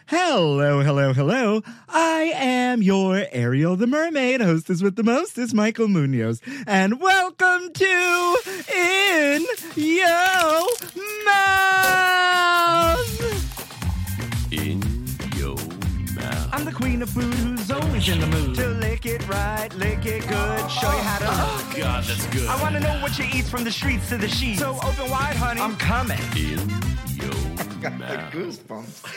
Hello, hello, hello. I am your Ariel the Mermaid, hostess with the mostest, Michael Munoz. And welcome to In Yo Mouth! In Yo Mouth. I'm the queen of food who's always in the mood to lick it right, lick it good, show you how to... Oh, God, that's good. I want to know what you eat from the streets to the sheets. So open wide, honey. I'm coming. In Yo Got Mouth. the goosebumps.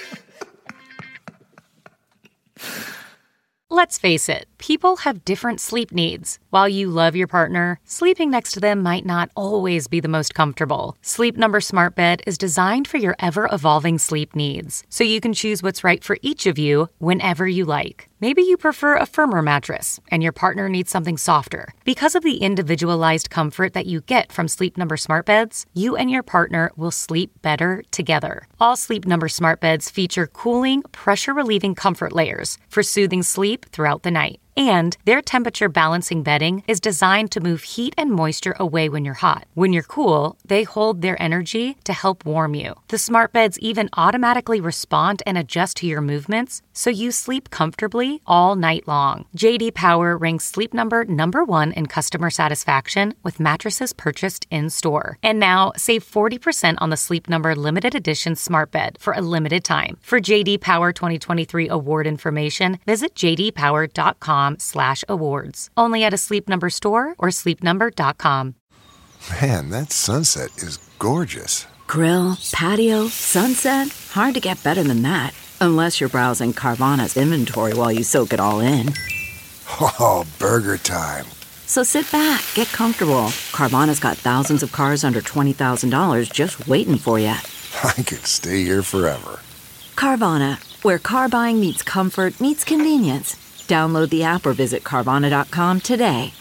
Let's face it, people have different sleep needs. While you love your partner, sleeping next to them might not always be the most comfortable. Sleep Number Smart Bed is designed for your ever-evolving sleep needs, so you can choose what's right for each of you whenever you like. Maybe you prefer a firmer mattress, and your partner needs something softer. Because of the individualized comfort that you get from Sleep Number Smart Beds, you and your partner will sleep better together. All Sleep Number Smart Beds feature cooling, pressure-relieving comfort layers for soothing sleep throughout the night. And their temperature-balancing bedding is designed to move heat and moisture away when you're hot. When you're cool, they hold their energy to help warm you. The smart beds even automatically respond and adjust to your movements, so you sleep comfortably all night long. J.D. Power ranks Sleep Number #1 in customer satisfaction with mattresses purchased in-store. And now, save 40% on the Sleep Number Limited Edition Smart Bed for a limited time. For J.D. Power 2023 award information, visit jdpower.com/awards. Only at a Sleep Number store or sleepnumber.com. Man, that sunset is gorgeous. Grill, patio, sunset. Hard to get better than that. Unless you're browsing Carvana's inventory while you soak it all in. Oh, burger time. So sit back, get comfortable. Carvana's got thousands of cars under $20,000 just waiting for you. I could stay here forever. Carvana, where car buying meets comfort meets convenience. Download the app or visit Carvana.com today.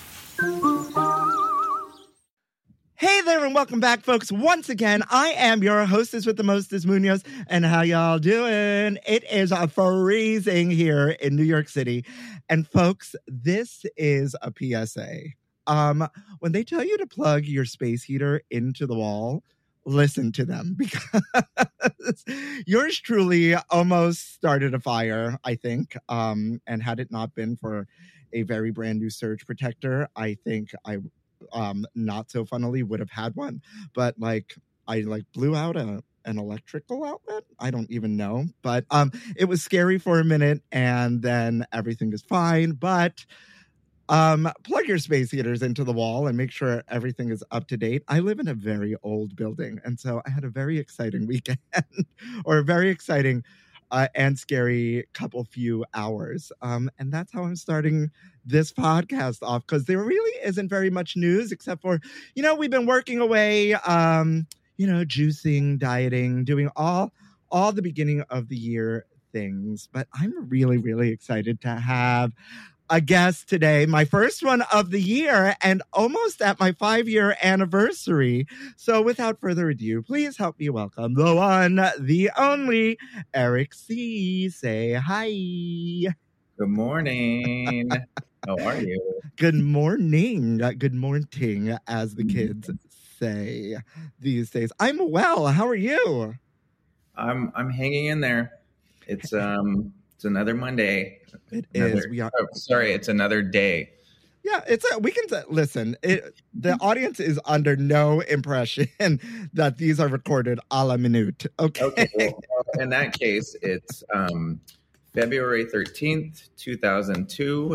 Hey there and welcome back, folks. Once again, I am your hostess with the mostest, Munoz. And how y'all doing? It is freezing here in New York City. And folks, this is a PSA. When they tell you to plug your space heater into the wall, listen to them, because yours truly almost started a fire, I think. And had it not been for a very brand new surge protector, I think I not so funnily would have had one. But I blew out an electrical outlet. I don't even know. But it was scary for a minute, and then everything is fine. But plug your space heaters into the wall and make sure everything is up to date. I live in a very old building, and so I had a very exciting weekend, or a very exciting and scary few hours. And that's how I'm starting this podcast off, because there really isn't very much news except for, we've been working away, juicing, dieting, doing all the beginning of the year things. But I'm really, really excited to have a guest today, my first one of the year, and almost at my 5-year anniversary. So without further ado, please help me welcome the one, the only, Eric C. Say hi. Good morning. How are you? Good morning. Good morning, as the kids say these days. I'm well. How are you? I'm hanging in there. It's another Monday. Is. It's another day. Yeah, we can listen. The audience is under no impression that these are recorded a la minute. Okay. Well, in that case, it's February 13th, 2002.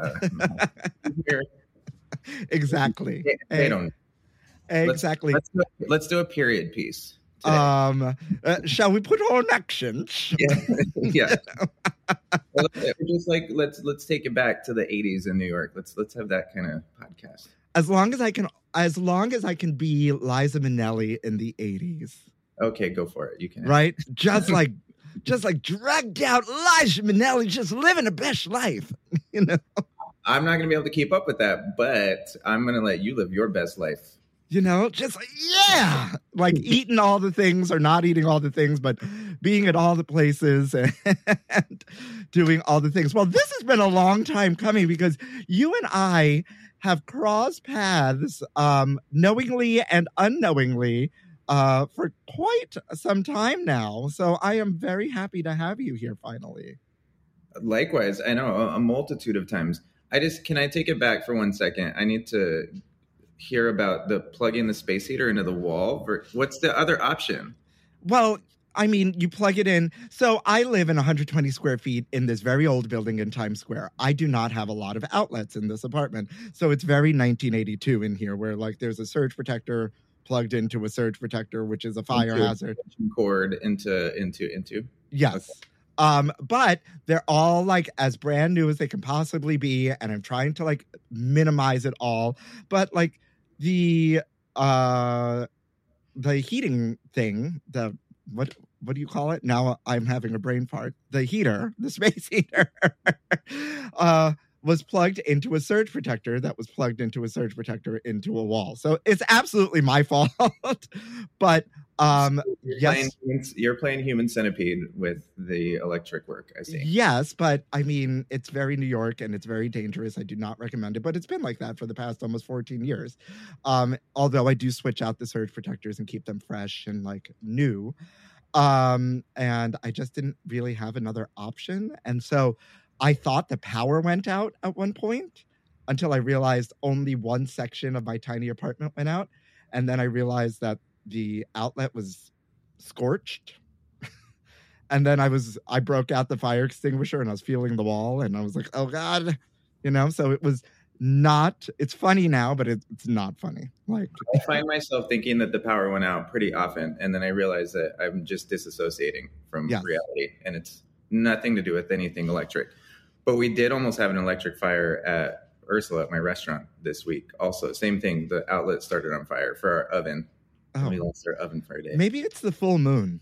Exactly. They don't. Exactly. Let's do a period piece today. Shall we put on action? Yeah. Well, just let's take it back to the 80s in New York. Let's have that kind of podcast. As long as I can be Liza Minnelli in the 80s. Okay, go for it. You can. Right? Just like dragged out Liza Minnelli, just living the best life. I'm not going to be able to keep up with that, but I'm going to let you live your best life. Just like eating all the things, or not eating all the things, but being at all the places and doing all the things. Well, this has been a long time coming, because you and I have crossed paths knowingly and unknowingly for quite some time now. So I am very happy to have you here finally. Likewise, I know a multitude of times. Can I take it back for 1 second? I need to hear about the plugging the space heater into the wall. What's the other option? Well, I mean, you plug it in. So I live in 120 square feet in this very old building in Times Square. I do not have a lot of outlets in this apartment. So it's very 1982 in here, where like there's a surge protector plugged into a surge protector, which is a fire hazard. Cord into. Yes. Okay. But they're all like as brand new as they can possibly be. And I'm trying to like minimize it all. But like the heating thing, what do you call it? Now I'm having a brain fart. The heater, the space heater, was plugged into a surge protector that was plugged into a surge protector into a wall. So it's absolutely my fault. But yes, you're playing Human Centipede with the electric work, I see. Yes, but I mean, it's very New York and it's very dangerous. I do not recommend it, but it's been like that for the past almost 14 years. Although I do switch out the surge protectors and keep them fresh and like new. And I just didn't really have another option. And so I thought the power went out at one point until I realized only one section of my tiny apartment went out. And then I realized that the outlet was scorched. And then I broke out the fire extinguisher and I was feeling the wall and I was like, oh God, so it was not, it's funny now, but it's not funny. Like I find myself thinking that the power went out pretty often. And then I realize that I'm just disassociating from reality and it's nothing to do with anything electric. But we did almost have an electric fire at Ursula at my restaurant this week. Also, same thing. The outlet started on fire for our oven. Oh. We lost our oven for a day. Maybe it's the full moon.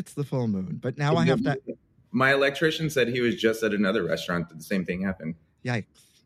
But now I have to. My electrician said he was just at another restaurant that the same thing happened. Yikes.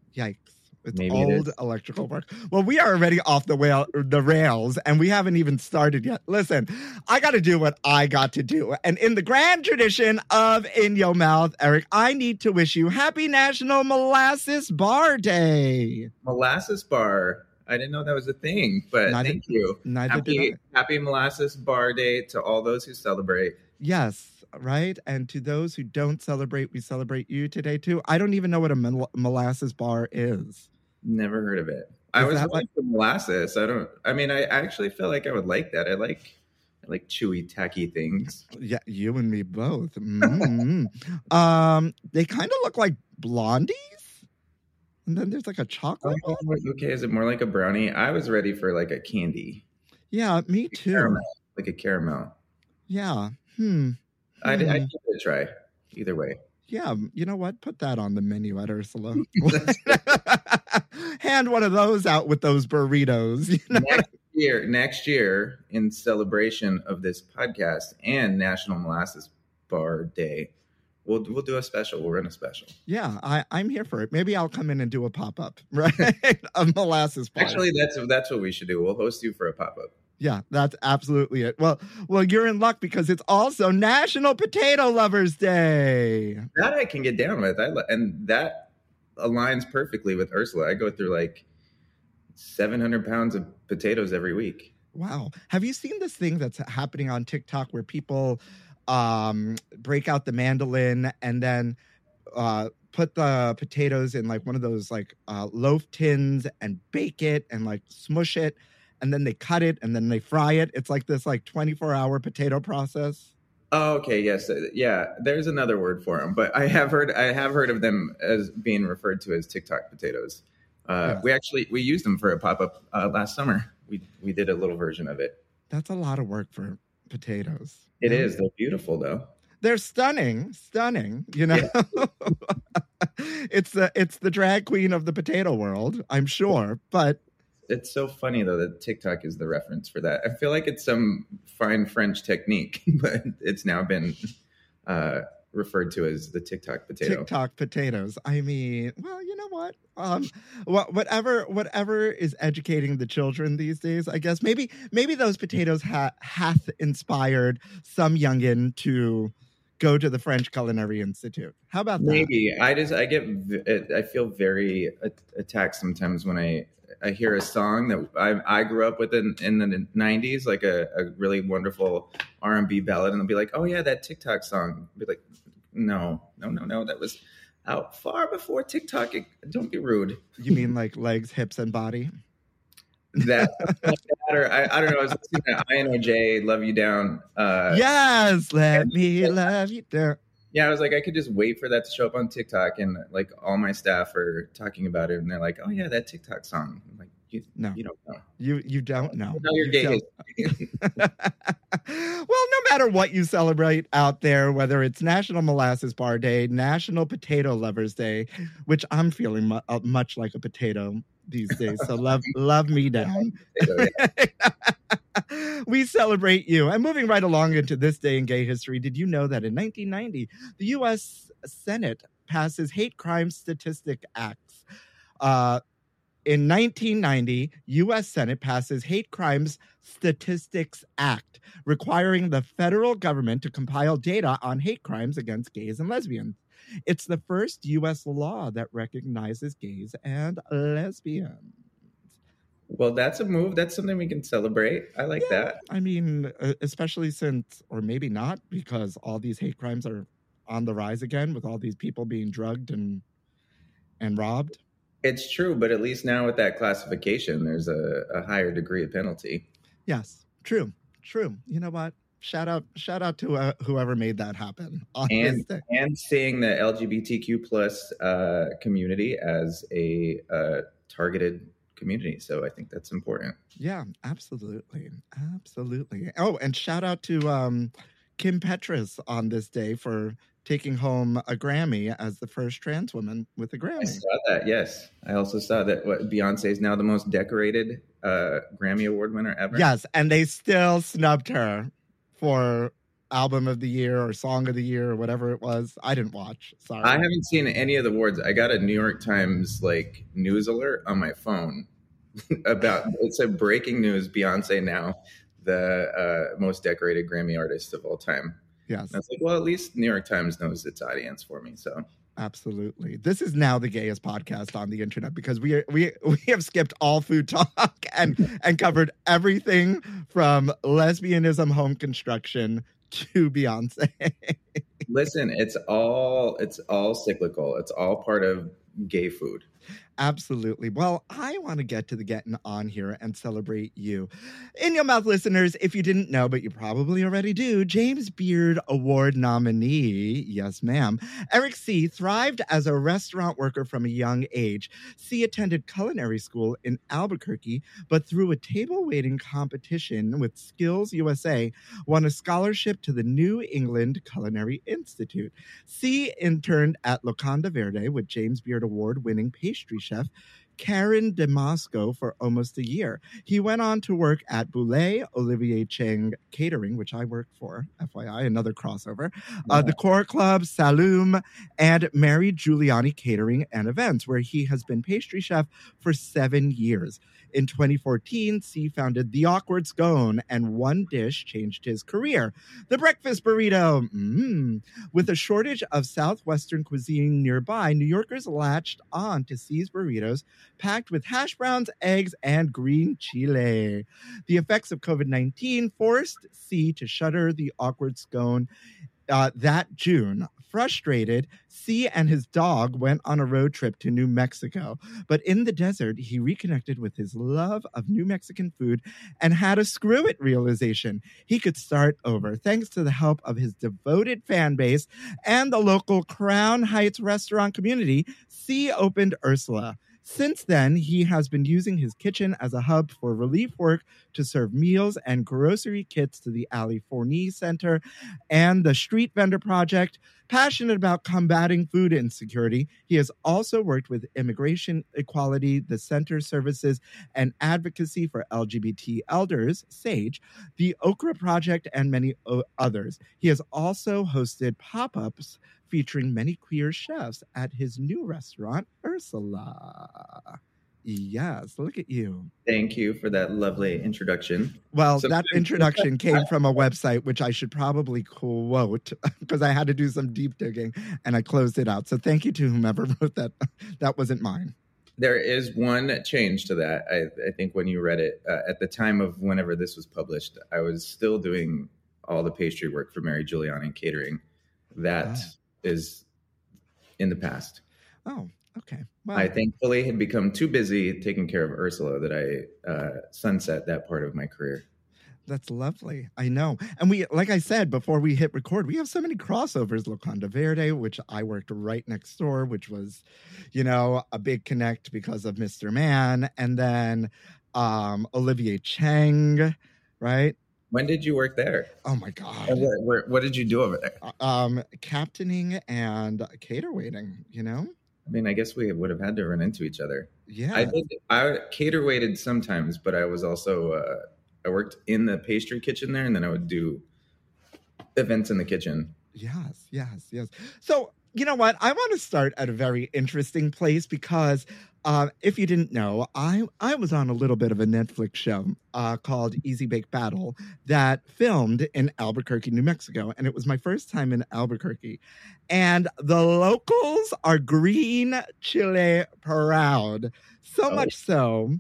It's Maybe old electrical work. Well, we are already off the rails, and we haven't even started yet. Listen, I got to do what I got to do. And in the grand tradition of In Your Mouth, Eric, I need to wish you Happy National Molasses Bar Day. Molasses Bar. I didn't know that was a thing, but thank you. Happy Molasses Bar Day to all those who celebrate. Yes, right? And to those who don't celebrate, we celebrate you today, too. I don't even know what a molasses bar is. Never heard of it. I was like molasses. I actually feel like I would like that. I like chewy, tacky things. Yeah, you and me both. Mm-hmm. They kind of look like blondies. And then there's like a chocolate. Oh, okay, is it more like a brownie? I was ready for like a candy. Yeah, me too. Like a caramel. Yeah. I'd give it a try. Either way. Yeah, you know what? Put that on the menu at Ursula. Hand one of those out with those burritos. Next year, in celebration of this podcast and National Molasses Bar Day, we'll do a special. We'll run a special. Yeah, I'm here for it. Maybe I'll come in and do a pop-up, right? A molasses bar. Actually, that's what we should do. We'll host you for a pop-up. Yeah, that's absolutely it. Well, you're in luck because it's also National Potato Lovers Day. That I can get down with. And that aligns perfectly with Ursula. I go through like 700 pounds of potatoes every week. Wow. Have you seen this thing that's happening on TikTok where people break out the mandolin and then put the potatoes in like one of those like loaf tins and bake it and like smush it? And then they cut it and then they fry it. It's like this like 24-hour potato process. Oh, okay. Yes. Yeah. There's another word for them, but I have heard of them as being referred to as TikTok potatoes. We used them for a pop-up last summer. We did a little version of it. That's a lot of work for potatoes. It is. They're beautiful though. They're stunning, Yeah. It's the drag queen of the potato world, I'm sure, but it's so funny though that TikTok is the reference for that. I feel like it's some fine French technique, but it's now been referred to as the TikTok potato. TikTok potatoes. I mean, well, you know what? Whatever is educating the children these days, I guess maybe those potatoes hath inspired some youngin to go to the French Culinary Institute. How about that? Maybe. I feel very attacked sometimes when I hear a song that I grew up with in the 90s, like a really wonderful R&B ballad, and I'll be like, oh yeah, that TikTok song. I'll be like, no, that was out far before TikTok. Don't be rude. You mean like legs, hips, and body? That or I don't know. I was listening to INOJ, Love You Down. Yes, let me love you down. Yeah, I was like, I could just wait for that to show up on TikTok, and like all my staff are talking about it, and they're like, oh yeah, that TikTok song. I'm like, you don't know. You don't know. No, you're gay. Well, no matter what you celebrate out there, whether it's National Molasses Bar Day, National Potato Lovers Day, which I'm feeling much like a potato these days. So love me down. We celebrate you. And moving right along into this day in gay history, did you know that in 1990, the U.S. Senate passes Hate Crime Statistic Acts? In 1990, U.S. Senate passes Hate Crimes Statistics Act, requiring the federal government to compile data on hate crimes against gays and lesbians. It's the first U.S. law that recognizes gays and lesbians. Well, that's a move. That's something we can celebrate. I like that. I mean, especially since, or maybe not, because all these hate crimes are on the rise again with all these people being drugged and robbed. It's true, but at least now with that classification, there's a higher degree of penalty. Yes, true. You know what? Shout out to whoever made that happen. And seeing the LGBTQ plus community as a targeted community. So I think that's important. Yeah, absolutely. Oh, and shout out to Kim Petras on this day for taking home a Grammy as the first trans woman with a Grammy. I saw that, yes. I also saw that Beyonce is now the most decorated Grammy Award winner ever. Yes, and they still snubbed her for Album of the Year or Song of the Year or whatever it was. I didn't watch. Sorry. I haven't seen any of the awards. I got a New York Times news alert on my phone about, it said breaking news, Beyonce now the most decorated Grammy artist of all time. Yes. And I was like, well, at least New York Times knows its audience for me. So absolutely. This is now the gayest podcast on the internet because we have skipped all food talk and covered everything from lesbianism, home construction to Beyonce. Listen, it's all cyclical. It's all part of gay food. Absolutely. Well, I want to get to the getting on here and celebrate you. In Your Mouth listeners, if you didn't know, but you probably already do, James Beard Award nominee, yes ma'am, Eric C. thrived as a restaurant worker from a young age. C. attended culinary school in Albuquerque, but through a table waiting competition with Skills USA, won a scholarship to the New England Culinary Institute. C. interned at Locanda Verde with James Beard Award-winning pastry chef Karen Damasco for almost a year. He went on to work at Boulay, Olivier Cheng Catering, which I work for, FYI, another crossover, the Core Club, Saloom, and Mary Giuliani Catering and Events, where he has been pastry chef for 7 years. In 2014, C founded The Awkward Scone, and one dish changed his career, the breakfast burrito. With a shortage of Southwestern cuisine nearby, New Yorkers latched on to C's burritos, packed with hash browns, eggs, and green chile. The effects of COVID-19 forced C to shutter The Awkward Scone that June. Frustrated, C and his dog went on a road trip to New Mexico. But in the desert, he reconnected with his love of New Mexican food and had a screw it realization. He could start over. Thanks to the help of his devoted fan base and the local Crown Heights restaurant community, C opened Ursula. Since then, he has been using his kitchen as a hub for relief work to serve meals and grocery kits to the Ali Forney Center and the Street Vendor Project. Passionate about combating food insecurity, he has also worked with Immigration Equality, the Center Services and Advocacy for LGBT Elders, SAGE, the Okra Project, and many others. He has also hosted pop-ups featuring many queer chefs at his new restaurant, Ursula. Yes, look at you. Thank you for that lovely introduction. Well, that introduction came from a website, which I should probably quote because I had to do some deep digging and I closed it out. So thank you to whomever wrote that. That wasn't mine. There is one change to that. I think when you read it, at the time of whenever this was published, I was still doing all the pastry work for Mary Giuliani and catering. That is in the past. Oh, okay. Well, I thankfully had become too busy taking care of Ursula that I sunset that part of my career. That's lovely. I know. And we, like I said, before we hit record, we have so many crossovers. Locanda Verde, which I worked right next door, which was, a big connect because of Mr. Man. And then Olivier Cheng, right? When did you work there? Oh, my God. What did you do over there? Captaining and cater waiting, I mean, I guess we would have had to run into each other. Yeah. I cater waited sometimes, but I was also, I worked in the pastry kitchen there, and then I would do events in the kitchen. Yes. So, you know what? I want to start at a very interesting place because if you didn't know, I was on a little bit of a Netflix show called Easy Bake Battle that filmed in Albuquerque, New Mexico. And it was my first time in Albuquerque. And the locals are green chile proud. So much so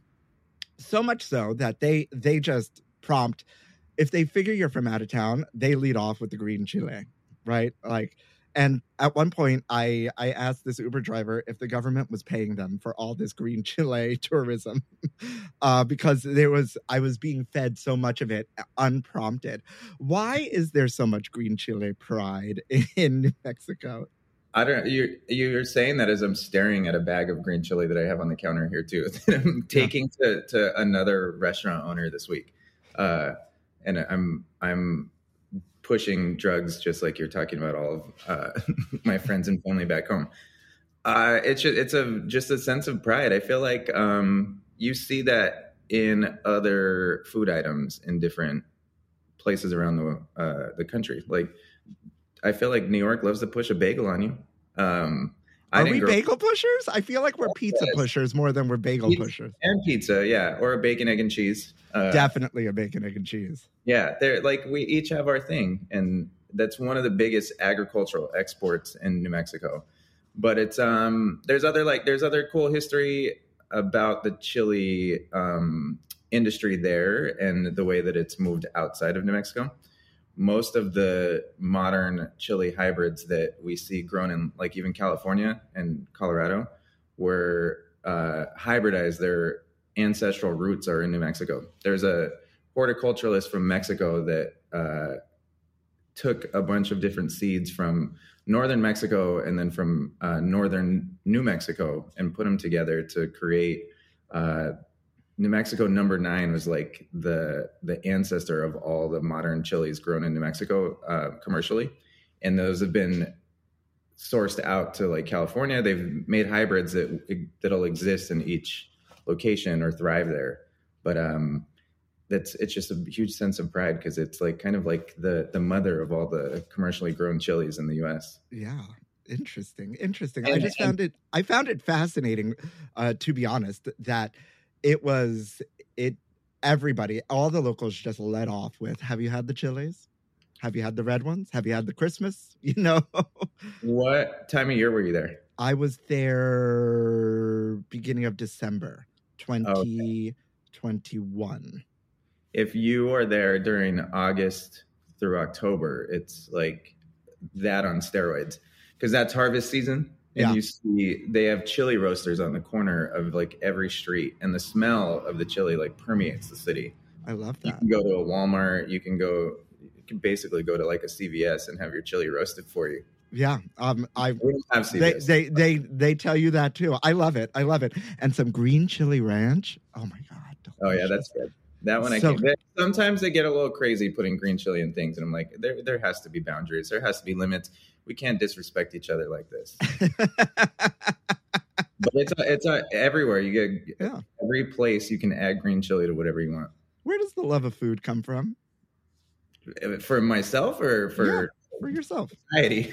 that they just prompt, if they figure you're from out of town, they lead off with the green chile, right? And at one point, I asked this Uber driver if the government was paying them for all this green chile tourism because I was being fed so much of it unprompted. Why is there so much green chile pride in New Mexico? I don't. You're saying that as I'm staring at a bag of green chili that I have on the counter here too. That I'm taking to another restaurant owner this week, and I'm pushing drugs just like you're talking about all of my friends and family back home. It's just a sense of pride. I feel like you see that in other food items in different places around the country. Like I feel like New York loves to push a bagel on you. Are we bagel pushers? I feel like we're pizza pushers more than we're bagel pushers. And pizza, yeah, or a bacon, egg, and cheese. Definitely a bacon, egg, and cheese. Yeah, they're like we each have our thing, and that's one of the biggest agricultural exports in New Mexico. But it's there's other cool history about the chili industry there and the way that it's moved outside of New Mexico. Most of the modern chili hybrids that we see grown in like even California and Colorado were hybridized. Their ancestral roots are in New Mexico. There's a horticulturalist from Mexico that took a bunch of different seeds from northern Mexico and then from northern New Mexico and put them together to create New Mexico number 9 was like the ancestor of all the modern chilies grown in New Mexico commercially. And those have been sourced out to like California. They've made hybrids that'll exist in each location or thrive there. But it's just a huge sense of pride because it's like kind of like the mother of all the commercially grown chilies in the U.S. Yeah. Interesting. I found it fascinating, to be honest, that everybody, all the locals just let off with, have you had the chilies? Have you had the red ones? Have you had the Christmas? What time of year were you there? I was there beginning of December 2021. If you are there during August through October, it's like that on steroids because that's harvest season. And you see they have chili roasters on the corner of like every street, and the smell of the chili like permeates the city. I love that. You can go to a Walmart. You can basically go to like a CVS and have your chili roasted for you. Yeah, we don't have CVS. They tell you that too. I love it. And some green chili ranch. Oh my God. Delicious. Oh yeah, that's good. That one sometimes they get a little crazy putting green chili in things, and I'm like, there has to be boundaries. There has to be limits. We can't disrespect each other like this. But it's everywhere. You get every place you can add green chili to whatever you want. Where does the love of food come from? For myself or for yourself? Society.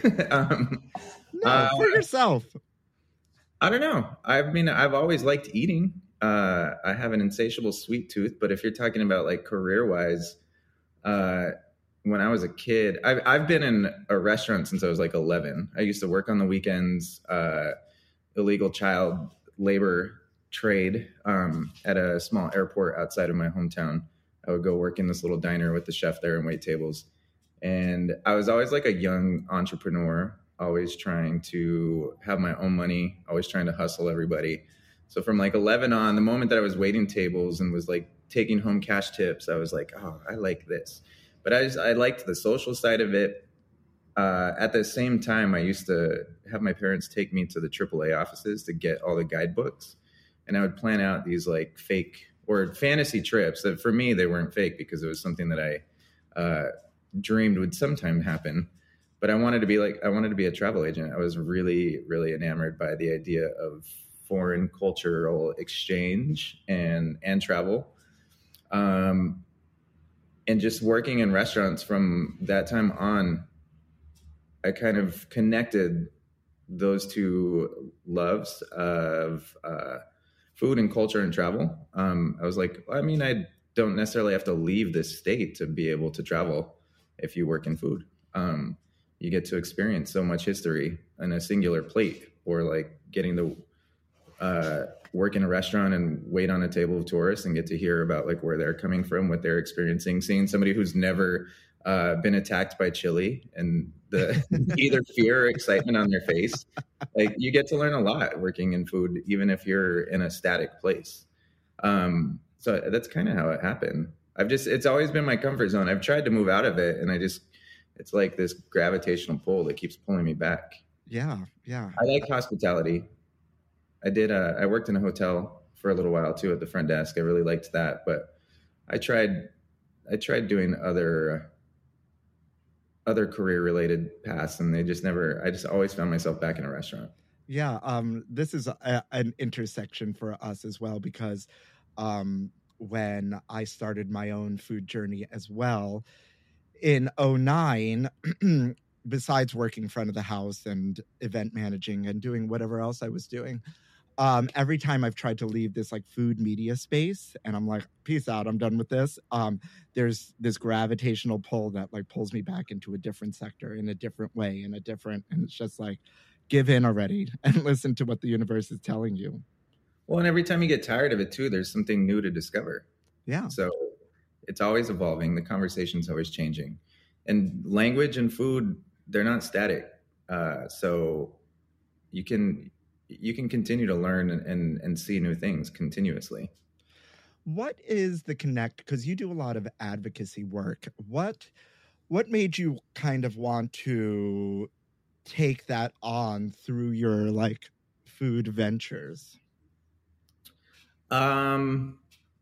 For yourself. I don't know. I mean, I've always liked eating, I have an insatiable sweet tooth, but if you're talking about like career-wise, when I was a kid, I've been in a restaurant since I was like 11. I used to work on the weekends, illegal child labor trade at a small airport outside of my hometown. I would go work in this little diner with the chef there and wait tables. And I was always like a young entrepreneur, always trying to have my own money, always trying to hustle everybody. So from like 11 on, the moment that I was waiting tables and was like taking home cash tips, I was like, oh, I like this. But I liked the social side of it. At the same time, I used to have my parents take me to the AAA offices to get all the guidebooks. And I would plan out these like fake or fantasy trips that for me, they weren't fake because it was something that I dreamed would sometime happen. But I wanted to be a travel agent. I was really, really enamored by the idea of foreign cultural exchange and travel. And just working in restaurants from that time on, I kind of connected those two loves of food and culture and travel. I was like, I mean, I don't necessarily have to leave this state to be able to travel if you work in food. You get to experience so much history on a singular plate, or like getting to work in a restaurant and wait on a table of tourists and get to hear about like where they're coming from, what they're experiencing, seeing somebody who's never been attacked by chili and the either fear or excitement on their face. Like you get to learn a lot working in food, even if you're in a static place. So that's kind of how it happened. It's always been my comfort zone. I've tried to move out of it, and it's like this gravitational pull that keeps pulling me back. Yeah. I like hospitality. I worked in a hotel for a little while too at the front desk. I really liked that, but I tried doing other career related paths, and I just always found myself back in a restaurant. Yeah. This is an intersection for us as well, because when I started my own food journey as well in 2009, besides working front of the house and event managing and doing whatever else I was doing, every time I've tried to leave this like food media space and I'm like, peace out, I'm done with this. There's this gravitational pull that like pulls me back into a different sector in a different way, and it's just like, give in already and listen to what the universe is telling you. Well, and every time you get tired of it too, there's something new to discover. Yeah. So it's always evolving. The conversation's always changing. And language and food, they're not static. So you can continue to learn and see new things continuously. What is the connect? Because you do a lot of advocacy work. What made you kind of want to take that on through your like food ventures? I've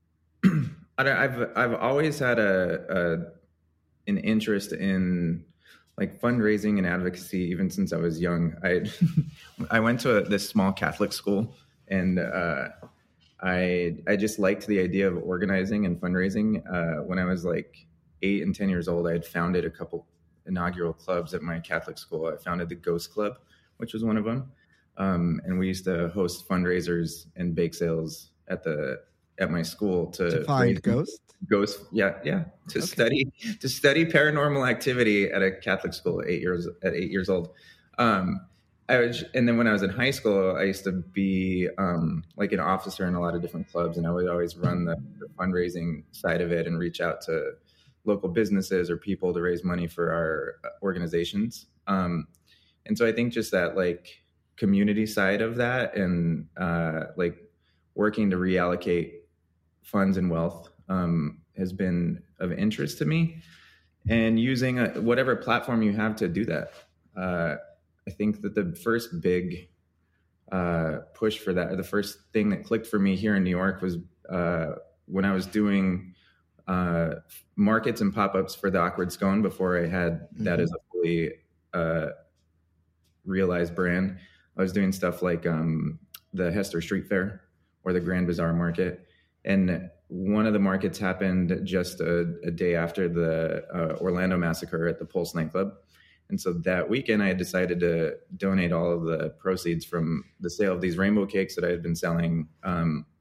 always had an interest in like fundraising and advocacy, even since I was young. I went to this small Catholic school, and I just liked the idea of organizing and fundraising. When I was like 8 and 10 years old, I had founded a couple inaugural clubs at my Catholic school. I founded the Ghost Club, which was one of them. And we used to host fundraisers and bake sales at my school to find ghosts. To study paranormal activity at a Catholic school at 8 years old. And then when I was in high school, I used to be like an officer in a lot of different clubs, and I would always run the fundraising side of it and reach out to local businesses or people to raise money for our organizations. And so I think just that like community side of that, and like working to reallocate funds and wealth has been of interest to me, and using whatever platform you have to do that. I think that the first big push for that, the first thing that clicked for me here in New York was when I was doing markets and pop-ups for the Awkward Scone before I had that as a fully realized brand. I was doing stuff like the Hester Street Fair or the Grand Bazaar Market. And one of the markets happened just a day after the Orlando massacre at the Pulse nightclub. And so that weekend I had decided to donate all of the proceeds from the sale of these rainbow cakes that I had been selling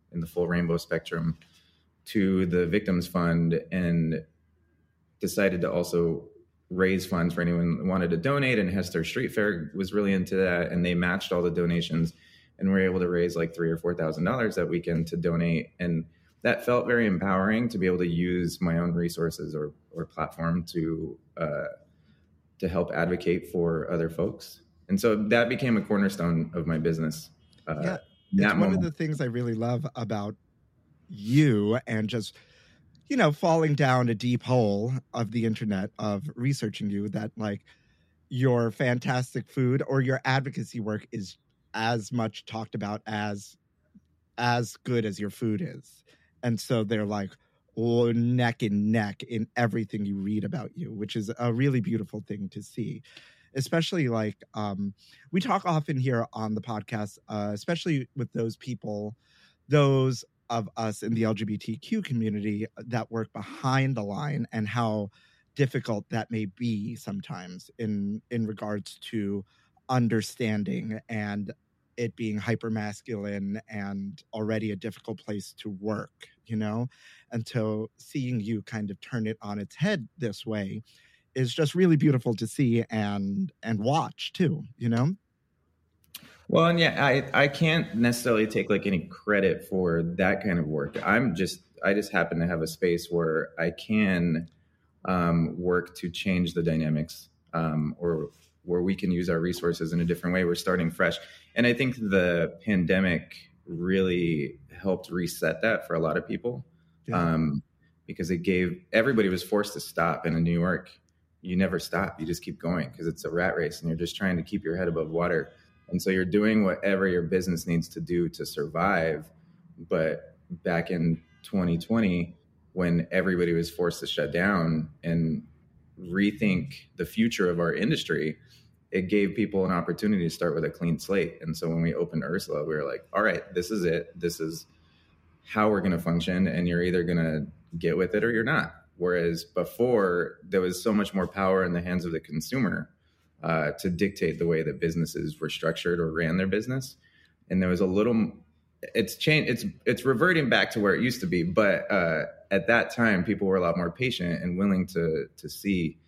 in the full rainbow spectrum to the Victims Fund, and decided to also raise funds for anyone who wanted to donate. And Hester Street Fair was really into that, and they matched all the donations, and we were able to raise like $3,000 or $4,000 that weekend to donate. And that felt very empowering to be able to use my own resources or platform to help advocate for other folks. And so that became a cornerstone of my business. It's one of the things I really love about you, and just, you know, falling down a deep hole of the internet of researching you, that like your fantastic food or your advocacy work is as much talked about as good as your food is. And so they're like neck and neck in everything you read about you, which is a really beautiful thing to see. Especially like we talk often here on the podcast, especially with those people, those of us in the LGBTQ community that work behind the line, and how difficult that may be sometimes in regards to understanding and it being hypermasculine and already a difficult place to work, you know? And so seeing you kind of turn it on its head this way is just really beautiful to see and watch too, you know? Well, and yeah, I can't necessarily take like any credit for that kind of work. I just happen to have a space where I can work to change the dynamics, or where we can use our resources in a different way. We're starting fresh. And I think the pandemic really helped reset that for a lot of people, because everybody was forced to stop. And in New York, you never stop. You just keep going because it's a rat race, and you're just trying to keep your head above water. And so you're doing whatever your business needs to do to survive. But back in 2020, when everybody was forced to shut down and rethink the future of our industry, it gave people an opportunity to start with a clean slate. And so when we opened Ursula, we were like, all right, this is it. This is how we're going to function. And you're either going to get with it or you're not. Whereas before, there was so much more power in the hands of the consumer to dictate the way that businesses were structured or ran their business. And there was it's changed. It's reverting back to where it used to be. But at that time, people were a lot more patient and willing to see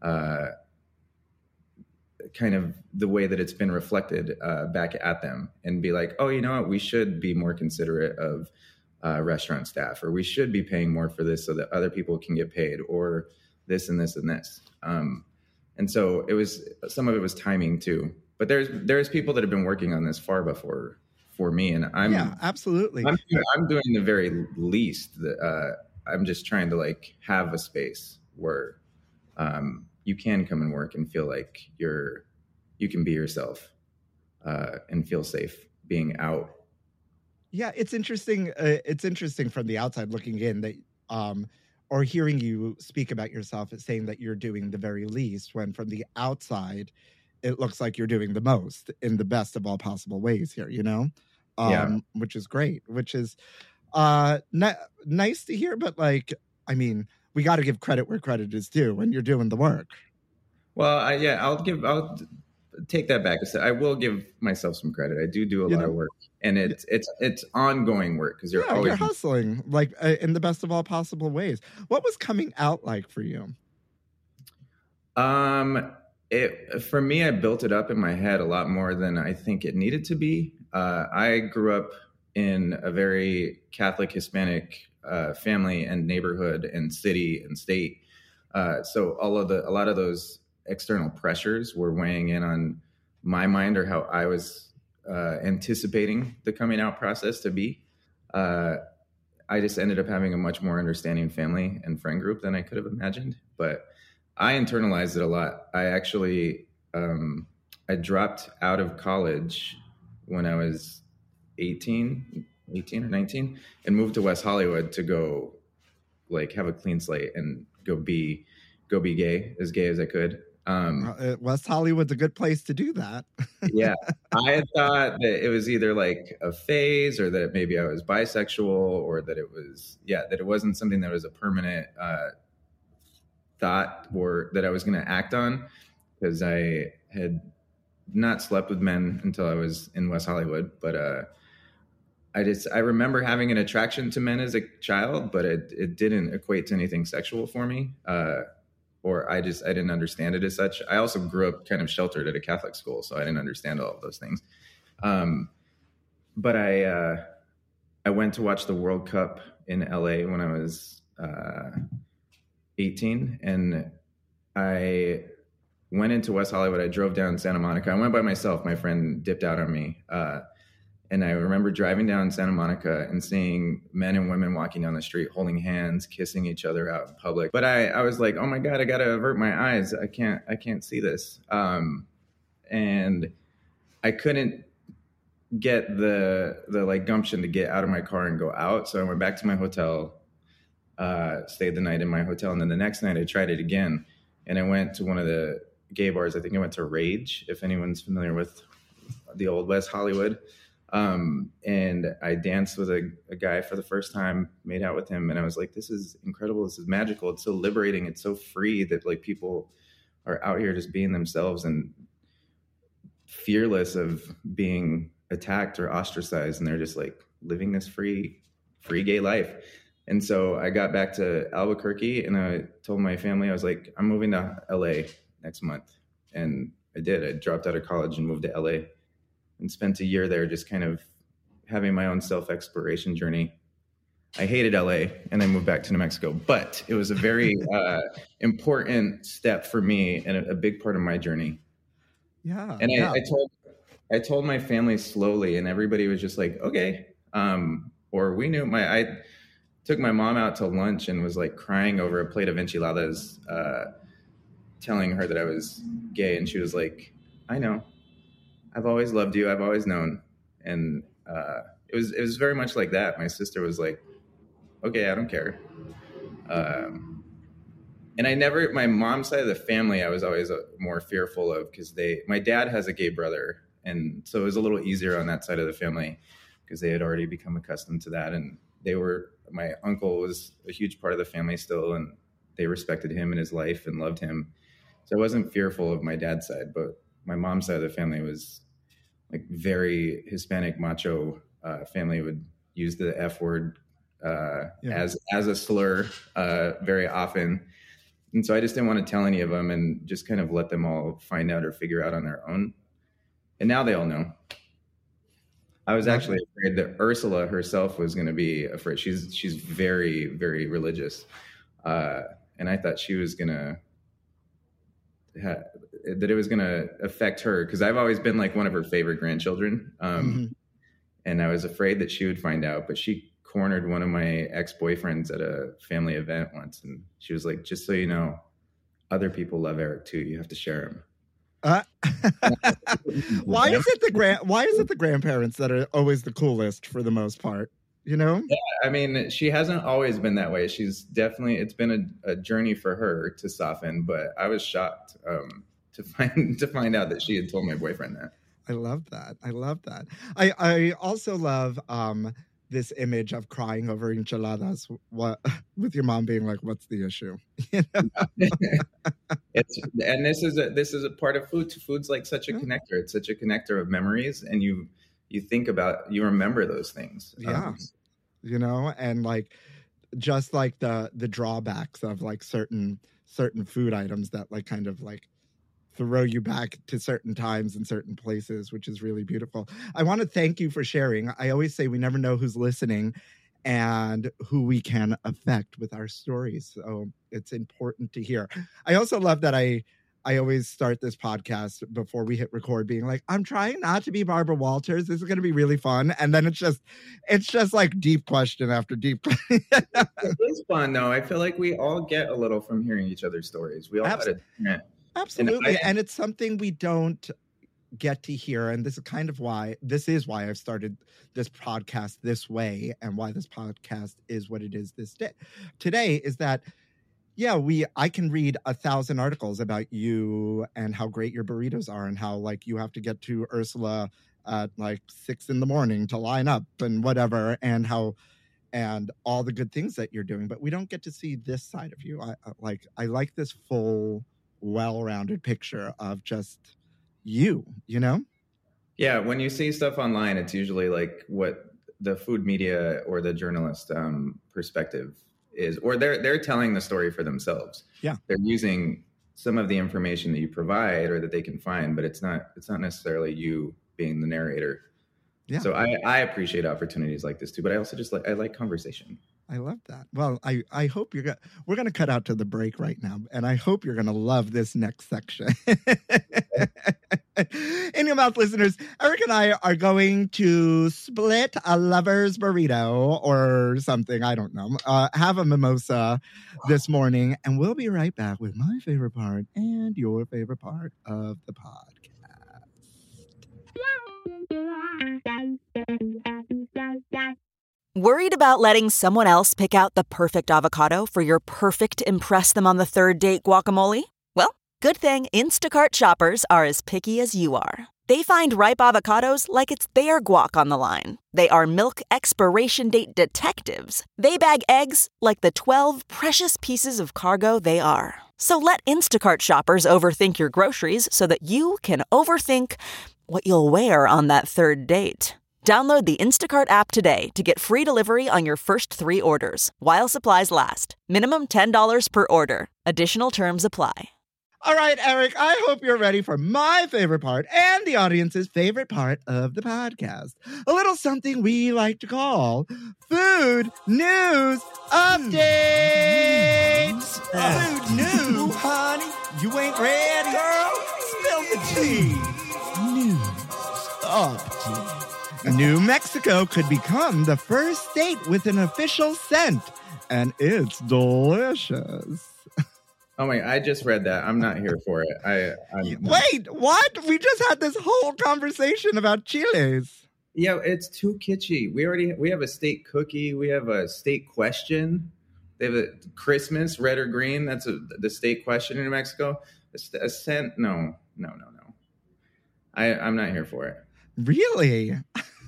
kind of the way that it's been reflected back at them, and be like, oh, you know what, we should be more considerate of restaurant staff, or we should be paying more for this so that other people can get paid, or this and this and this. And so some of it was timing too. But there's people that have been working on this far before for me, and absolutely. I'm doing the very least. I'm just trying to like have a space where you can come and work and feel like you can be yourself and feel safe being out. Yeah, it's interesting. It's interesting from the outside looking in that, or hearing you speak about yourself as saying that you're doing the very least, when from the outside, it looks like you're doing the most in the best of all possible ways here, you know? Which is great, which is nice to hear. But like, I mean, we got to give credit where credit is due when you're doing the work. Well, I'll take that back. I will give myself some credit. I do a lot of work, and it's ongoing work because you're hustling like in the best of all possible ways. What was coming out like for you? For me, I built it up in my head a lot more than I think it needed to be. I grew up in a very Catholic Hispanic family and neighborhood and city and state. So a lot of those external pressures were weighing in on my mind, or how I was anticipating the coming out process to be. I just ended up having a much more understanding family and friend group than I could have imagined. But I internalized it a lot. I actually, I dropped out of college when I was 18 or 19 and moved to West Hollywood to go like have a clean slate and go be gay as I could. West Hollywood's a good place to do that. Yeah. I had thought that it was either like a phase, or that maybe I was bisexual, or that it wasn't something that was a permanent thought, or that I was going to act on, because I had not slept with men until I was in West Hollywood. But I remember having an attraction to men as a child, but it didn't equate to anything sexual for me. Or I didn't understand it as such. I also grew up kind of sheltered at a Catholic school, so I didn't understand all of those things. But I went to watch the World Cup in LA when I was 18, and I went into West Hollywood. I drove down Santa Monica. I went by myself. My friend dipped out on me. And I remember driving down Santa Monica and seeing men and women walking down the street, holding hands, kissing each other out in public. But I was like, oh my God, I got to avert my eyes. I can't see this. And I couldn't get the like gumption to get out of my car and go out. So I went back to my hotel, stayed the night in my hotel. And then the next night I tried it again. And I went to one of the gay bars. I think I went to Rage, if anyone's familiar with the old West Hollywood. And I danced with a guy for the first time, made out with him. And I was like, this is incredible. This is magical. It's so liberating. It's so free that like people are out here just being themselves and fearless of being attacked or ostracized. And they're just like living this free gay life. And so I got back to Albuquerque and I told my family, I was like, I'm moving to LA next month. And I did. I dropped out of college and moved to LA. And spent a year there just kind of having my own self-exploration journey. I hated LA and I moved back to New Mexico, but it was a very important step for me and a big part of my journey. Yeah. And I told my family slowly and everybody was just like, okay. Or we knew I took my mom out to lunch and was like crying over a plate of enchiladas, telling her that I was gay. And she was like, I know. I've always loved you. I've always known. And it was very much like that. My sister was like, okay, I don't care. And my mom's side of the family, I was always more fearful of because my dad has a gay brother. And so it was a little easier on that side of the family because they had already become accustomed to that. And my uncle was a huge part of the family still. And they respected him and his life and loved him. So I wasn't fearful of my dad's side, but my mom's side of the family was like very Hispanic macho family, would use the F word as a slur very often. And so I just didn't want to tell any of them and just kind of let them all find out or figure out on their own. And now they all know. I was actually afraid that Ursula herself was going to be afraid. She's very, very religious. And I thought she was going to that it was going to affect her because I've always been like one of her favorite grandchildren. And I was afraid that she would find out, but she cornered one of my ex-boyfriends at a family event once. And she was like, just so you know, other people love Eric too. You have to share him. Why is it the grandparents that are always the coolest for the most part? You know? Yeah, I mean, she hasn't always been that way. It's been a journey for her to soften, but I was shocked to find out that she had told my boyfriend that. I love that. I also love this image of crying over enchiladas with your mom being like, what's the issue? You know? This is a part of food. Food's like such a connector. It's such a connector of memories. And you remember those things. Yeah. You know, and like, just like the drawbacks of like certain food items that like kind of like throw you back to certain times and certain places, which is really beautiful. I want to thank you for sharing. I always say we never know who's listening and who we can affect with our stories. So it's important to hear. I also love that I always start this podcast before we hit record being like, I'm trying not to be Barbara Walters. This is going to be really fun. And then it's just like deep question after deep question. It is fun though. I feel like we all get a little from hearing each other's stories. We all had a Absolutely. And it's something we don't get to hear. And this is why I've started this podcast this way and why this podcast is what it is today is that, yeah, I can read 1,000 articles about you and how great your burritos are and how like you have to get to Ursula at like 6 a.m. to line up and whatever and all the good things that you're doing. But we don't get to see this side of you. I like this full, well-rounded picture of just you know? Yeah, when you see stuff online, it's usually like what the food media or the journalist perspective is, or they're telling the story for themselves. Yeah, they're using some of the information that you provide or that they can find, but it's not necessarily you being the narrator. Yeah. So I appreciate opportunities like this too, but I also just I like conversation. I love that. Well, I hope we're going to cut out to the break right now, and I hope you're going to love this next section. In Your Mouth listeners, Eric and I are going to split a lover's burrito or something. I don't know. Have a mimosa this morning, and we'll be right back with my favorite part and your favorite part of the podcast. Worried about letting someone else pick out the perfect avocado for your perfect impress them on the third date guacamole? Well, good thing Instacart shoppers are as picky as you are. They find ripe avocados like it's their guac on the line. They are milk expiration date detectives. They bag eggs like the 12 precious pieces of cargo they are. So let Instacart shoppers overthink your groceries so that you can overthink what you'll wear on that third date. Download the Instacart app today to get free delivery on your first 3 orders, while supplies last. Minimum $10 per order. Additional terms apply. All right, Eric, I hope you're ready for my favorite part and the audience's favorite part of the podcast. A little something we like to call Food News Updates. Food news, honey. You ain't ready, girl? Spill the tea. News Updates. New Mexico could become the first state with an official scent, and it's delicious. Oh my! I just read that. I'm not here for it. Wait, what? We just had this whole conversation about chiles. Yeah, it's too kitschy. We have a state cookie. We have a state question. They have a Christmas, red or green. That's the state question in New Mexico. A scent? No. I'm not here for it. Really?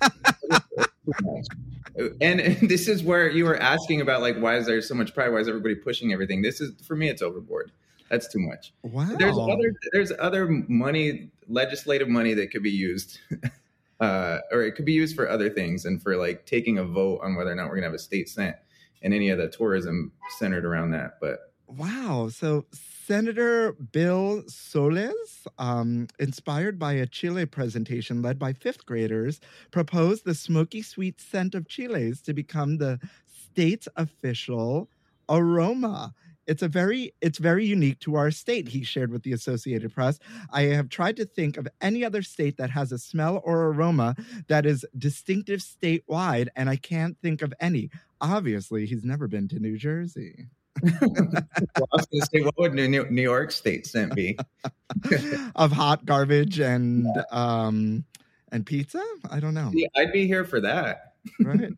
And this is where you were asking about, like, why is there so much pride? Why is everybody pushing everything? This is, for me, it's overboard. That's too much. Wow. There's other money, legislative money that could be used, or it could be used for other things, and for like taking a vote on whether or not we're gonna have a state scent and any of the tourism centered around that. But wow, so Senator Bill Solis, inspired by a Chile presentation led by 5th graders, proposed the smoky sweet scent of chiles to become the state's official aroma. It's very unique to our state, he shared with the Associated Press. I have tried to think of any other state that has a smell or aroma that is distinctive statewide, and I can't think of any. Obviously, he's never been to New Jersey. Well, I was going to say, what would New York State scent be? Of hot garbage and pizza? I don't know. Yeah, I'd be here for that. Right.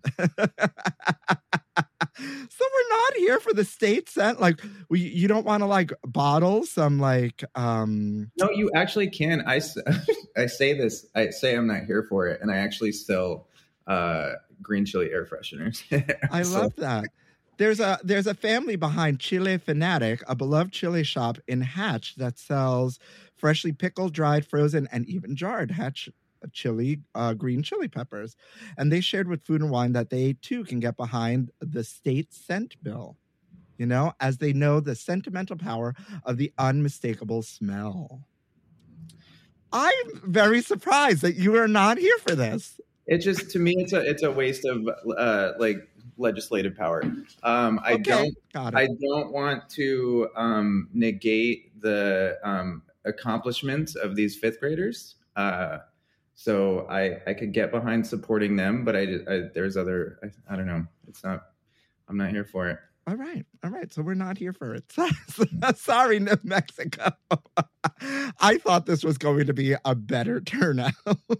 So we're not here for the state scent. Like, you don't want to like bottle some like. No, you actually can. I say this. I say I'm not here for it, and I actually sell green chili air fresheners. I love that. There's a family behind Chile Fanatic, a beloved chili shop in Hatch that sells freshly pickled, dried, frozen, and even jarred Hatch chili, green chili peppers. And they shared with Food and Wine that they too can get behind the state scent bill, you know, as they know the sentimental power of the unmistakable smell. I'm very surprised that you are not here for this. It just, to me, it's a waste of like legislative power. I don't want to negate the accomplishments of these 5th graders. So I could get behind supporting them, but there's other, I don't know. I'm not here for it. All right. So we're not here for it. Sorry, New Mexico. I thought this was going to be a better turnout.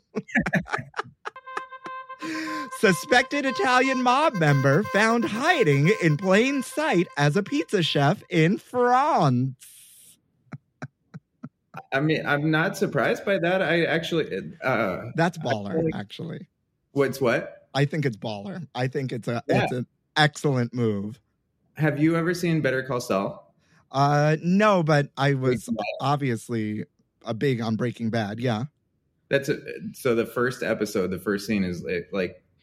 Suspected Italian mob member found hiding in plain sight as a pizza chef in France. I mean, I'm not surprised by that. I actually... That's baller, actually. What's what? I think it's baller. I think it's an excellent move. Have you ever seen Better Call Saul? No, but I was obviously a big on Breaking Bad, yeah. So the first episode, the first scene is like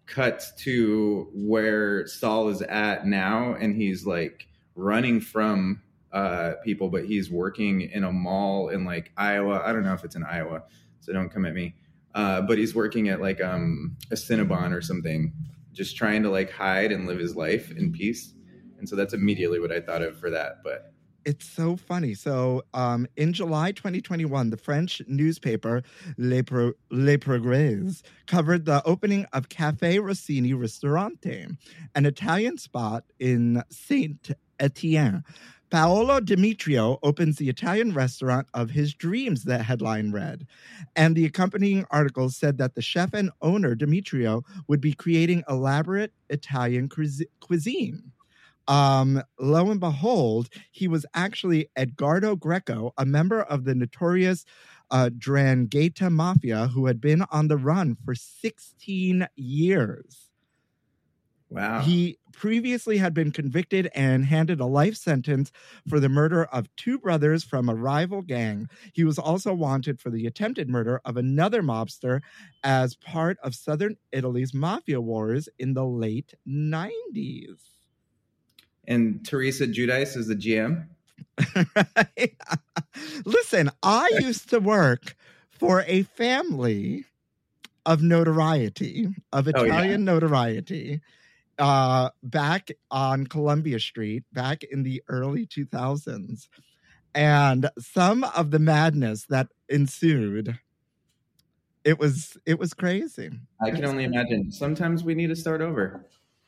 cuts to where Saul is at now, and he's like running from people, but he's working in a mall in like Iowa. I don't know if it's in Iowa, so don't come at me. But he's working at like a Cinnabon or something, just trying to like hide and live his life in peace. And so that's immediately what I thought of for that. But it's so funny. So in July 2021, the French newspaper Le Progrès covered the opening of Café Rossini Ristorante, an Italian spot in Saint-Étienne. Paolo Demetrio opens the Italian restaurant of his dreams, the headline read. And the accompanying article said that the chef and owner, Demetrio, would be creating elaborate Italian cuisine. Lo and behold, he was actually Edgardo Greco, a member of the notorious 'Ndrangheta Mafia, who had been on the run for 16 years. Wow. He previously had been convicted and handed a life sentence for the murder of 2 brothers from a rival gang. He was also wanted for the attempted murder of another mobster as part of southern Italy's mafia wars in the late 90s. And Teresa Giudice is the GM? Right? Listen, I used to work for a family of notoriety, of Italian notoriety, back on Columbia Street, back in the early 2000s. And some of the madness that ensued, it was crazy. I can only imagine. Sometimes we need to start over.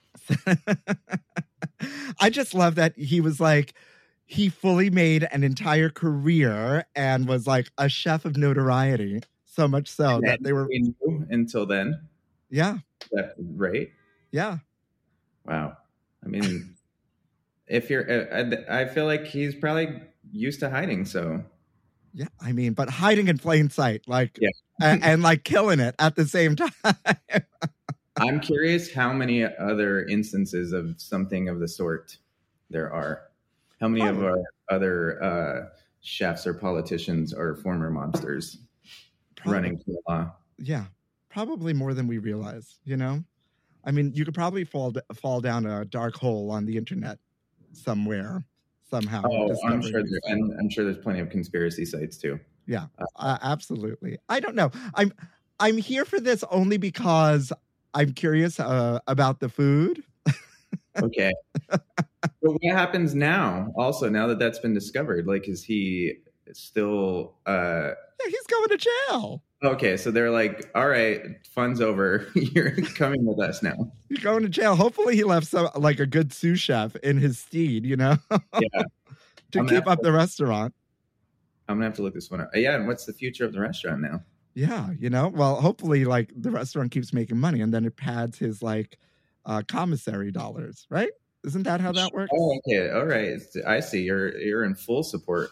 I just love that he was like, he fully made an entire career and was like a chef of notoriety. So much so that they were until then. Yeah. Right? Yeah. Wow. I mean, if you're, I feel like he's probably used to hiding. So. Yeah. I mean, but hiding in plain sight, like, yeah. and like killing it at the same time. I'm curious how many other instances of something of the sort there are. How many of our other chefs or politicians or former mobsters running for the law? Yeah, probably more than we realize, you know? I mean, you could probably fall down a dark hole on the internet somewhere, somehow. Oh, I'm sure there's plenty of conspiracy sites too. Yeah, absolutely. I don't know. I'm here for this only because I'm curious about the food. Okay. But what happens now? Also, now that that's been discovered, like, is he still? Yeah, he's going to jail. Okay, so they're like, "All right, fun's over. You're coming with us now. You're going to jail." Hopefully, he left like a good sous chef in his steed, you know, yeah, to keep up the restaurant. I'm gonna have to look this one up. Yeah, and what's the future of the restaurant now? Yeah, you know, well, hopefully, like the restaurant keeps making money, and then it pads his like commissary dollars, right? Isn't that how that works? Oh, okay, all right. I see. You're in full support.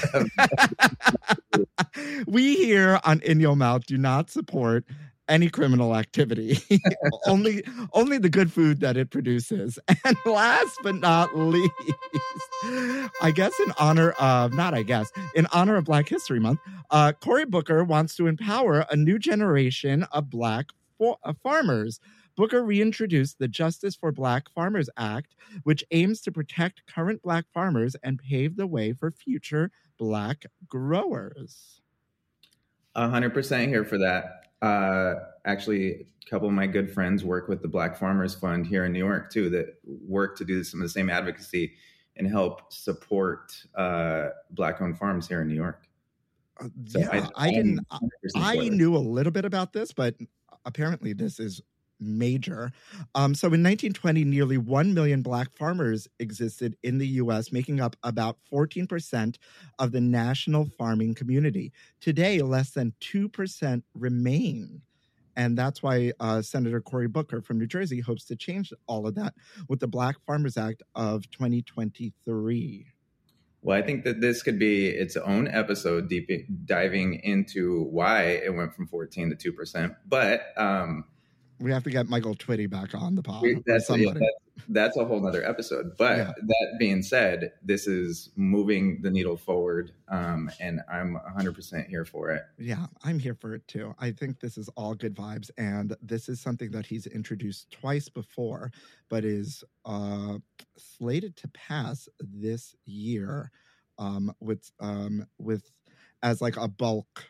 We here on In Your Mouth do not support any criminal activity. only the good food that it produces. And last but not least, in honor of Black History Month, Cory Booker wants to empower a new generation of Black farmers. Booker reintroduced the Justice for Black Farmers Act, which aims to protect current Black farmers and pave the way for future Black growers. 100% here for that. Actually, a couple of my good friends work with the Black Farmers Fund here in New York, too, that work to do some of the same advocacy and help support Black-owned farms here in New York. So yeah, I knew a little bit about this, but apparently this is major. So in 1920, nearly 1 million Black farmers existed in the U.S., making up about 14% of the national farming community. Today, less than 2% remain. And that's why Senator Cory Booker from New Jersey hopes to change all of that with the Black Farmers Act of 2023. Well, I think that this could be its own episode, diving into why it went from 14 to 2%. But We have to get Michael Twitty back on the pod. That's a whole nother episode. But that being said, this is moving the needle forward, and I'm 100% here for it. Yeah, I'm here for it too. I think this is all good vibes, and this is something that he's introduced twice before, but is slated to pass this year with as like a bulk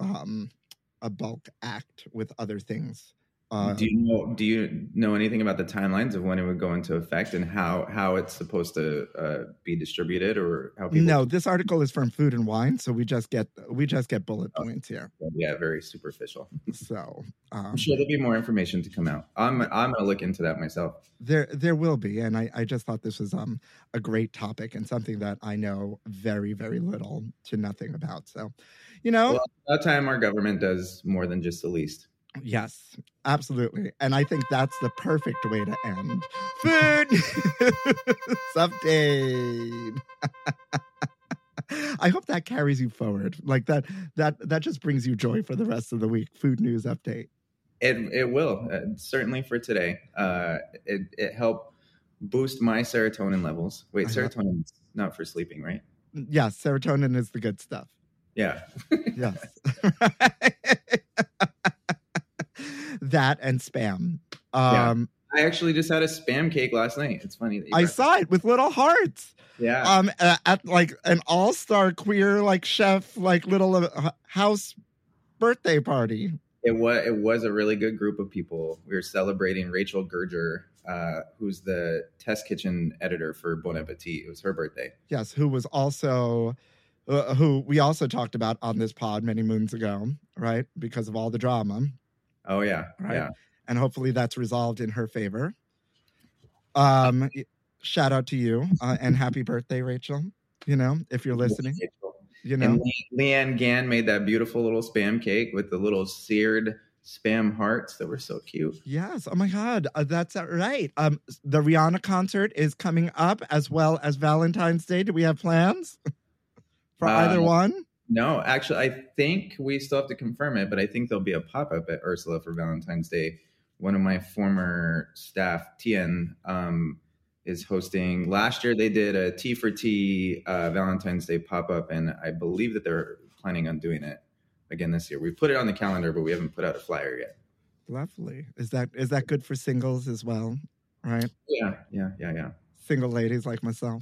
act with other things. Do you know anything about the timelines of when it would go into effect and how it's supposed to be distributed, or how people? No, this article is from Food and Wine, so we just get bullet points here. Yeah, very superficial. So I'm sure there'll be more information to come out. I'm gonna look into that myself. There will be, and I just thought this was a great topic and something that I know very, very little to nothing about. So, that time our government does more than just the least. Yes, absolutely. And I think that's the perfect way to end. Food update. I hope that carries you forward. Like that just brings you joy for the rest of the week. Food news update. It will, certainly for today. It helped boost my serotonin levels. Wait, serotonin's not for sleeping, right? Yes, serotonin is the good stuff. Yeah. Yes. That and Spam. I actually just had a Spam cake last night. It's funny. I saw it with little hearts. Yeah. At like an all-star queer like chef like little house birthday party. It was a really good group of people. We were celebrating Rachel Gerger, who's the test kitchen editor for Bon Appetit. It was her birthday. Yes, who was also who we also talked about on this pod many moons ago, right? Because of all the drama. Oh, yeah. Right. Yeah. And hopefully that's resolved in her favor. Shout out to you and happy birthday, Rachel. If you're listening, And Leanne Gann made that beautiful little Spam cake with the little seared Spam hearts that were so cute. Yes. Oh, my God. That's right. The Rihanna concert is coming up as well as Valentine's Day. Do we have plans for either one? No, actually, I think we still have to confirm it, but I think there'll be a pop-up at Ursula for Valentine's Day. One of my former staff, Tien, is hosting. Last year, they did a Tea for Tea Valentine's Day pop-up, and I believe that they're planning on doing it again this year. We put it on the calendar, but we haven't put out a flyer yet. Lovely. Is that good for singles as well, right? Yeah. Single ladies like myself.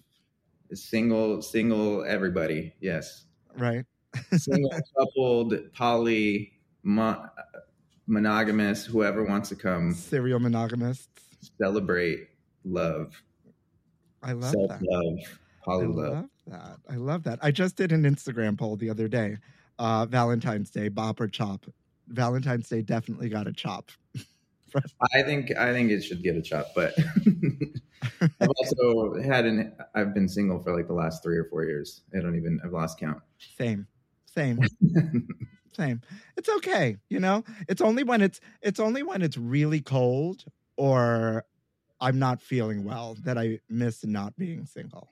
Single everybody, yes. Right. Single, coupled, poly, monogamous, whoever wants to come. Serial monogamists. Celebrate love. I love self-love, that. Poly love. I love that. I just did an Instagram poll the other day. Valentine's Day, bop or chop? Valentine's Day definitely got a chop. I think it should get a chop, but I've also I've been single for like the last 3 or 4 years. I've lost count. Same. Same. It's okay. It's only when it's really cold or I'm not feeling well that I miss not being single.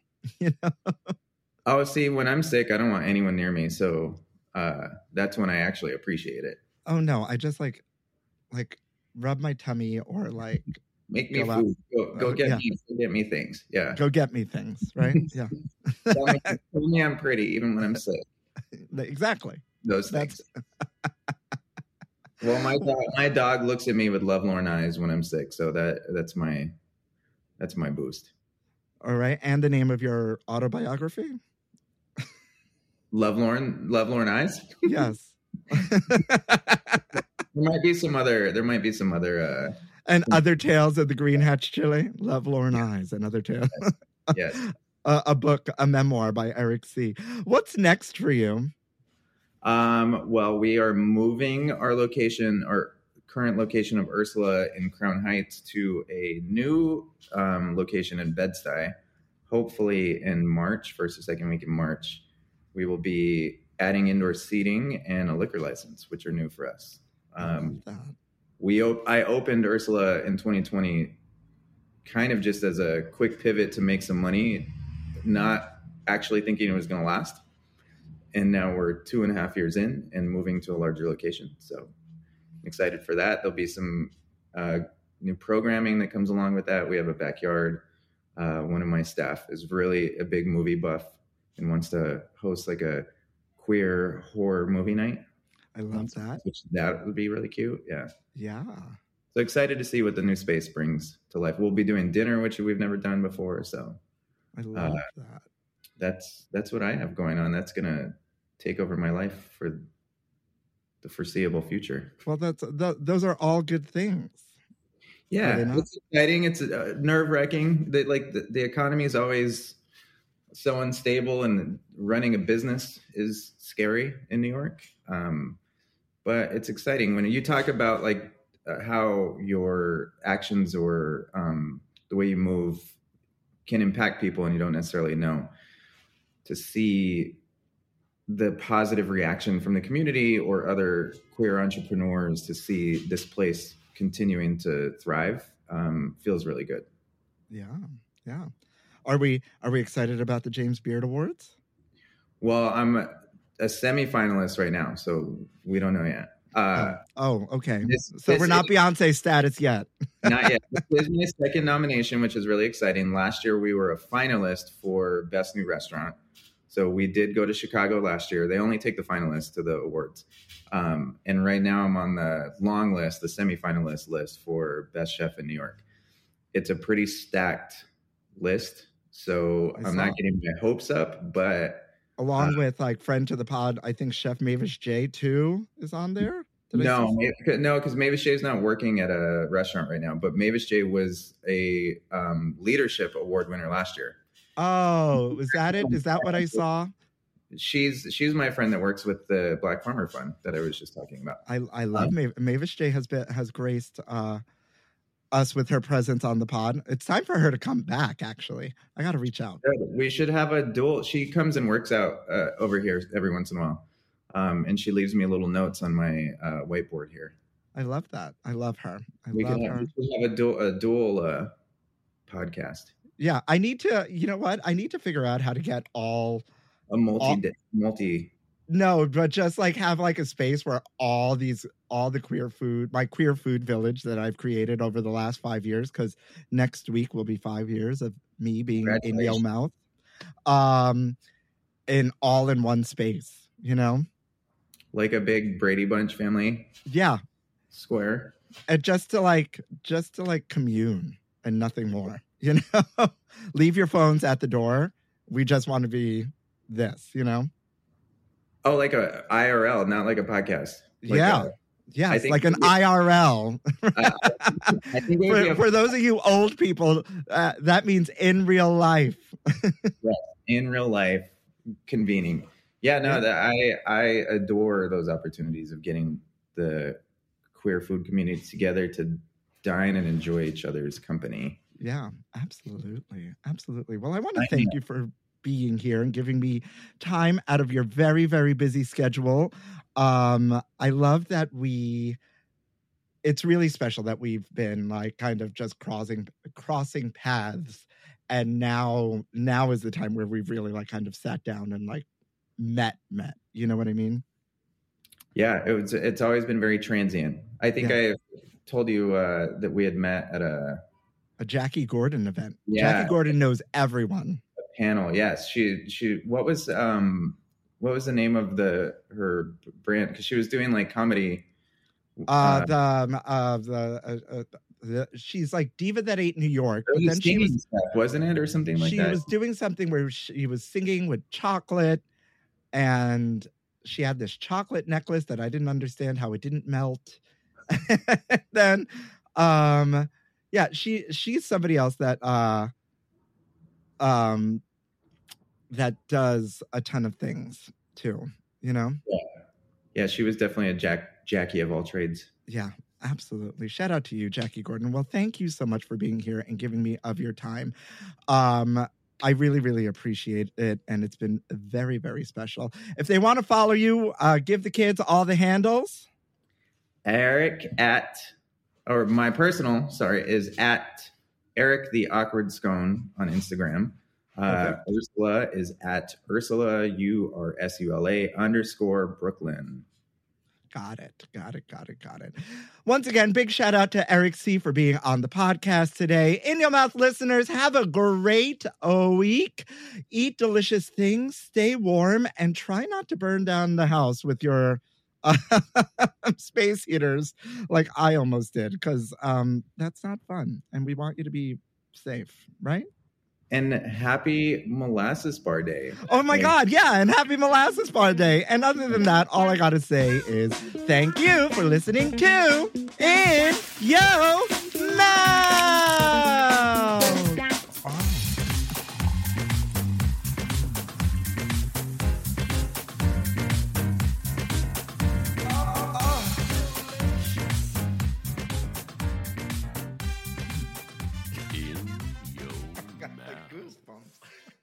Oh, see, when I'm sick, I don't want anyone near me. So that's when I actually appreciate it. Oh no, I just like rub my tummy or like make me food. Go get me things. Yeah. Go get me things, right? Yeah. Tell me I'm pretty even when I'm sick. Exactly. Those things. Well, my dog looks at me with lovelorn eyes when I'm sick, so that's my boost. All right, and the name of your autobiography? Lovelorn eyes? Yes. There might be some other and other tales of the green hatch chili, Lovelorn Eyes, and other tales. Yes. A book, a memoir by Eric C. What's next for you? Well, we are moving our current location of Ursula in Crown Heights to a new location in Bed-Stuy. Hopefully in March, first or second week in March, we will be adding indoor seating and a liquor license, which are new for us. I opened Ursula in 2020 kind of just as a quick pivot to make some money, not actually thinking it was going to last. And now we're 2.5 years in and moving to a larger location. So I'm excited for that. There'll be some new programming that comes along with that. We have a backyard. One of my staff is really a big movie buff and wants to host like a queer horror movie night. I love that. That would be really cute. Yeah. Yeah. So excited to see what the new space brings to life. We'll be doing dinner, which we've never done before. So I love that. That's what I have going on. That's going to take over my life for the foreseeable future. Well, those are all good things. Yeah, it's exciting. It's nerve-wracking. The economy is always so unstable, and running a business is scary in New York. But it's exciting when you talk about like how your actions or the way you move can impact people, and you don't necessarily know. To see the positive reaction from the community or other queer entrepreneurs, to see this place continuing to thrive, feels really good. Yeah. Are we excited about the James Beard Awards? Well, I'm a semi-finalist right now, so we don't know yet. Okay. So we're not Beyonce status yet. Not yet. This is my second nomination, which is really exciting. Last year, we were a finalist for Best New Restaurant. So we did go to Chicago last year. They only take the finalists to the awards. And right now I'm on the long list, the semi-finalist list for Best Chef in New York. It's a pretty stacked list. So I'm not getting my hopes up, but... Along with like friend to the pod, I think Chef Mavis J too is on there. No, because Mavis J is not working at a restaurant right now. But Mavis J was a leadership award winner last year. Oh, is that it? Is that what I saw? She's my friend that works with the Black Farmer Fund that I was just talking about. I love Mavis J has graced us with her presence on the pod. It's time for her to come back. Actually, I got to reach out. We should have a dual. She comes and works out over here every once in a while, and she leaves me little notes on my whiteboard here. I love that. I love her. We should have a dual podcast. Yeah, I need to. You know what? I need to figure out how to get all multi. No, but just like have like a space where all the queer food, my queer food village that I've created over the last 5 years, because next week will be 5 years of me being in Yo Mouth, in all in one space. You know, like a big Brady Bunch family. Yeah, square. And just to like commune and nothing more. You know, leave your phones at the door. We just want to be this, you know? Oh, like a IRL, not like a podcast. It's like an IRL. I think for those of you old people, that means in real life. Yes, in real life, convening. Yeah, no, I adore those opportunities of getting the queer food community together to dine and enjoy each other's company. Yeah, absolutely. Well, I want to thank you for being here and giving me time out of your very, very busy schedule. I love that it's really special that we've been like kind of just crossing paths. And now is the time where we've really like kind of sat down and like met, you know what I mean? Yeah, it's always been very transient. I think I told you that we had met at a Jackie Gordon event. Yeah. Jackie Gordon knows everyone. A panel, yes. She what was the name of her brand? Because she was doing like comedy. She's like Diva That Ate New York. But then she was stuff, wasn't it, or something like that? She was doing something where she was singing with chocolate, and she had this chocolate necklace that I didn't understand how it didn't melt. Then, yeah, she's somebody else that that does a ton of things too, you know? Yeah, she was definitely a Jackie of all trades. Yeah, absolutely. Shout out to you, Jackie Gordon. Well, thank you so much for being here and giving me of your time. I really, really appreciate it, and it's been very, very special. If they want to follow you, give the kids all the handles. Eric my personal, is at Eric the Awkward Scone on Instagram. Ursula is at Ursula, URSULA _ Brooklyn. Got it. Once again, big shout out to Eric C. for being on the podcast today. In Your Mouth listeners, have a great week. Eat delicious things, stay warm, and try not to burn down the house with your space heaters like I almost did, because that's not fun. And we want you to be safe, right? And happy Molasses Bar Day. Oh my God, yeah, and happy Molasses Bar Day. And other than that, all I gotta say is thank you for listening to In Yo Mouth. In your mouth. Goosebumps.